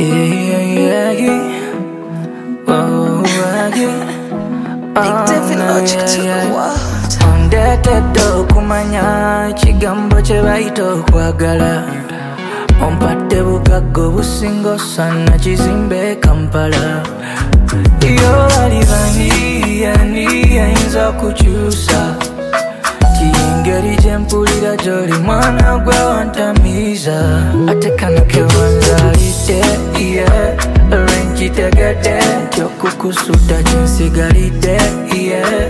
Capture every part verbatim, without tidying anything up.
yeah, yeah, yeah. Oh, yeah. Big David Logic to the world. Ondetedde kumanya ekigambo kye bayita okwagala. Ompadde bugagga obusinga osana kizimbe Kampala. Yo bali bani yani ayinza kukyusa kiyingeri gye mpulira gy'oli mwana gwe wantamiiza. Ate kano ke wanzalidde yeah. Olwenkitegedde ky'okukusuda kinsigalidde yeah.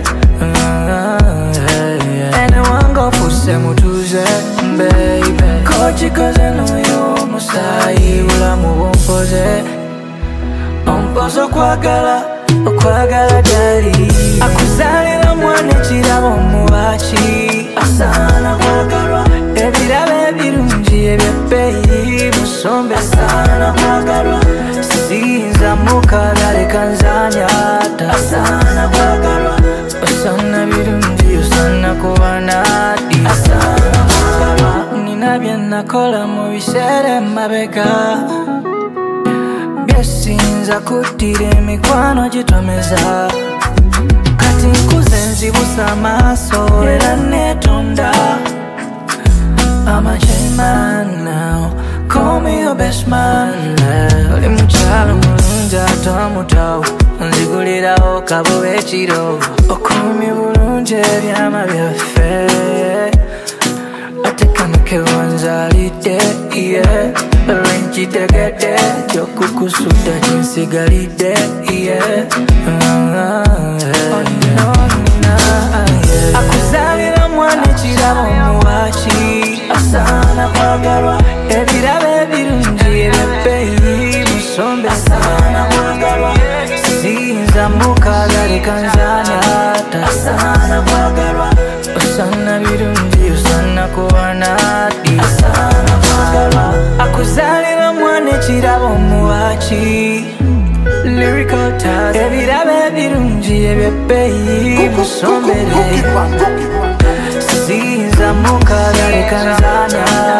Ene wange ofuuse mutuuze baby kokikoze n'oyo omusaayi bulamu bumpoze ompoze okwagala okwagala gali akuzaalira mwana ekirabo omubaki asaana kwagalwa ebirabo ebirungi ebyebbeeyi musombe asaana kwagalwa siyinza mukagale kanzanyata asaana kwagalwa osana birungi osana kuba nadi asaana kwagalwa nina bye nakola mu biseera emabega byesinza kuttira emikwano gitomeza kati nkuze nzibusa amaaso era netonda I'm a changed man now. Call me your best man now. Oli mukyalo mulungi ate omutawo nzigulirawo kabo ekiro okumye bulungi ebyama byaffe ate kano ke wanzalidde yeah. Olwenkitegedde ky'okukusuda kinsigalidde yeah. Akuzaalira mwana ekirabo omuwaki asaana kwagalwa ebirabo ebirungi ebyebbeeyi musombe asaana kwagalwa siyinza mukagale kanzanyata asaana kwagalwa osana birungi osana kuba nadi asaana kwagalwa akuzaalira mwana ekirabo omuwaki lyrical tag ebirabo ebirungi ebyebbeeyi musombere siyinza mukagale kanzanyata